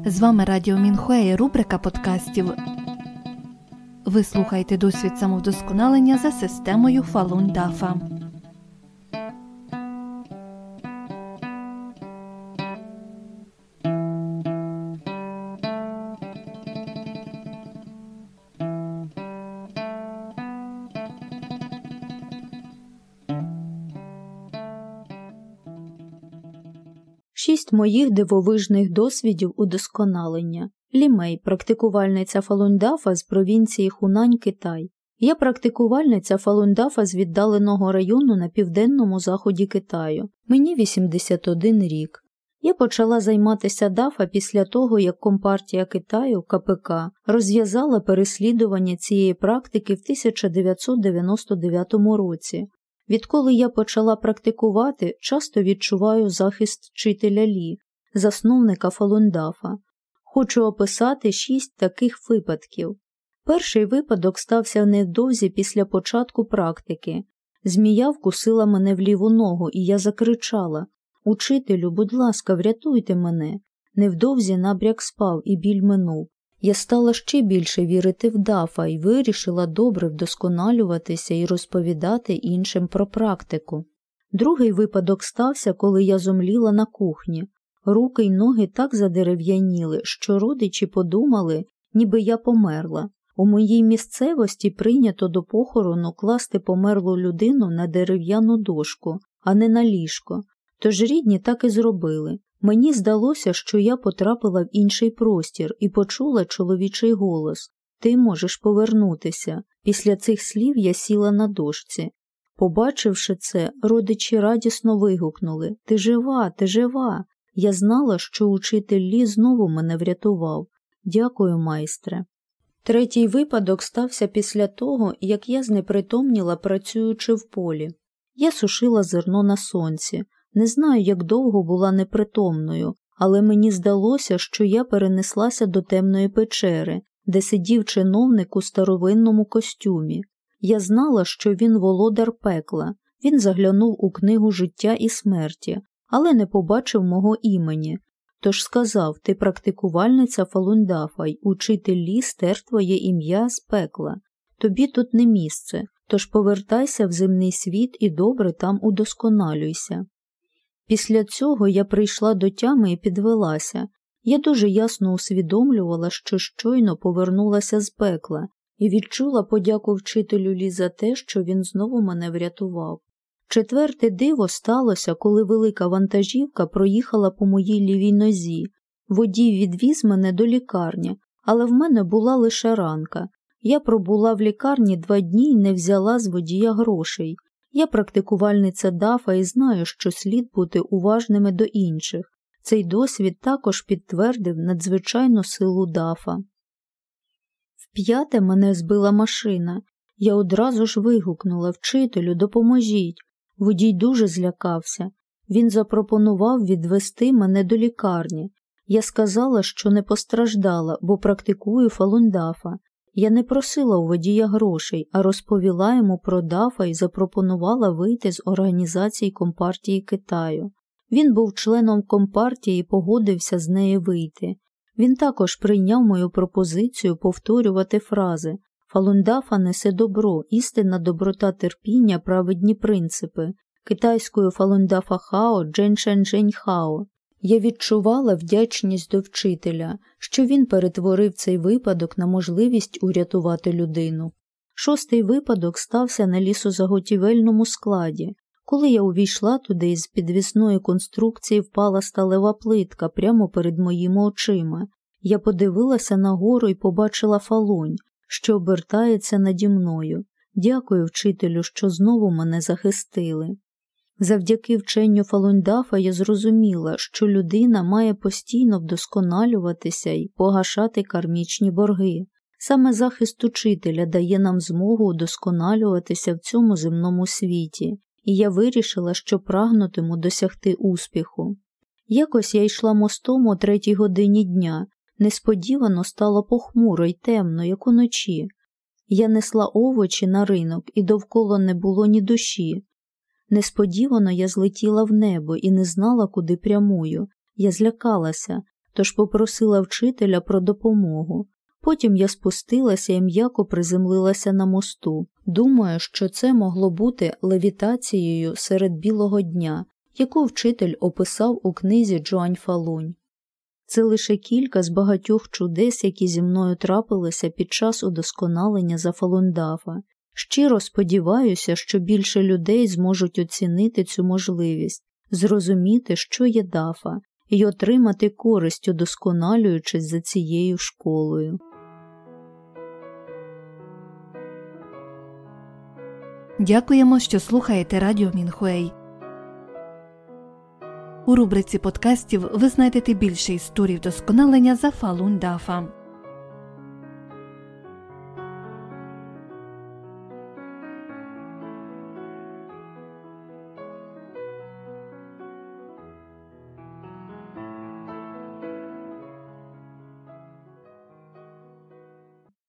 З вами Радіо Мінхуей, рубрика подкастів. Ви слухаєте досвід самовдосконалення за системою Falun Dafa. Шість моїх дивовижних досвідів удосконалення. Лі Мей, практикувальниця Falun Dafa з провінції Хунань, Китай. Я практикувальниця Falun Dafa з віддаленого району на південному заході Китаю. Мені 81 рік. Я почала займатися дафа після того, як Компартія Китаю, КПК, розв'язала переслідування цієї практики в 1999 році. Відколи я почала практикувати, часто відчуваю захист вчителя Лі, засновника Falun Dafa. Хочу описати 6 таких випадків. Перший випадок стався невдовзі після початку практики. Змія вкусила мене в ліву ногу, і я закричала: «Учителю, будь ласка, врятуйте мене!» Невдовзі набряк спав і біль минув. Я стала ще більше вірити в дафа і вирішила добре вдосконалюватися і розповідати іншим про практику. Другий випадок стався, коли я зомліла на кухні. Руки й ноги так задерев'яніли, що родичі подумали, ніби я померла. У моїй місцевості прийнято до похорону класти померлу людину на дерев'яну дошку, а не на ліжко. Тож рідні так і зробили. Мені здалося, що я потрапила в інший простір і почула чоловічий голос: «Ти можеш повернутися». Після цих слів я сіла на дошці. Побачивши це, родичі радісно вигукнули: «Ти жива, ти жива!» Я знала, що учитель Лі знову мене врятував. Дякую, майстре. Третій випадок стався після того, як я знепритомніла, працюючи в полі. Я сушила зерно на сонці. Не знаю, як довго була непритомною, але мені здалося, що я перенеслася до темної печери, де сидів чиновник у старовинному костюмі. Я знала, що він володар пекла. Він заглянув у книгу життя і смерті, але не побачив мого імені. Тож сказав: «Ти практикувальниця Falun Dafa, й учитель Лі стер твоє ім'я з пекла. Тобі тут не місце, тож повертайся в земний світ і добре там удосконалюйся». Після цього я прийшла до тями і підвелася. Я дуже ясно усвідомлювала, що щойно повернулася з пекла, і відчула подяку вчителю Лі за те, що він знову мене врятував. Четверте диво сталося, коли велика вантажівка проїхала по моїй лівій нозі. Водій відвіз мене до лікарні, але в мене була лише ранка. Я пробула в лікарні 2 дні і не взяла з водія грошей. Я практикувальниця дафа і знаю, що слід бути уважними до інших. Цей досвід також підтвердив надзвичайну силу дафа. Вп'яте мене збила машина. Я одразу ж вигукнула: «Вчителю, допоможіть!» Водій дуже злякався. Він запропонував відвести мене до лікарні. Я сказала, що не постраждала, бо практикую Falun Dafa. Я не просила у водія грошей, а розповіла йому про дафа і запропонувала вийти з організації Компартії Китаю. Він був членом Компартії і погодився з неї вийти. Він також прийняв мою пропозицію повторювати фрази: «Falun Dafa несе добро, істинна доброта, терпіння, праведні принципи». Китайською Falun Dafa Хао, Дженшен Джень Хао. Я відчувала вдячність до вчителя, що він перетворив цей випадок на можливість урятувати людину. Шостий випадок стався на лісозаготівельному складі. Коли я увійшла туди, із підвісної конструкції впала сталева плитка прямо перед моїми очима. Я подивилася нагору і побачила Фалунь, що обертається наді мною. Дякую вчителю, що знову мене захистили. Завдяки вченню Falun Dafa я зрозуміла, що людина має постійно вдосконалюватися і погашати кармічні борги. Саме захист учителя дає нам змогу удосконалюватися в цьому земному світі, і я вирішила, що прагнутиму досягти успіху. Якось я йшла мостом о 3 годині дня. Несподівано стало похмуро й темно, як уночі. Я несла овочі на ринок, і довкола не було ні душі. Несподівано я злетіла в небо і не знала, куди прямую. Я злякалася. тож попросила вчителя про допомогу. Потім я спустилася і м'яко приземлилася на мосту. Думаю, що це могло бути левітацією серед білого дня, яку вчитель описав у книзі Джуань Фалунь. Це лише кілька з багатьох чудес, які зі мною трапилися під час удосконалення за Фалун-Дафа. Щиро сподіваюся, що більше людей зможуть оцінити цю можливість, зрозуміти, що є дафа, і отримати користь, удосконалюючись за цією школою. Дякуємо, що слухаєте Радіо Мінхуей. У рубриці подкастів ви знайдете більше історій вдосконалення за Фалун-Дафа.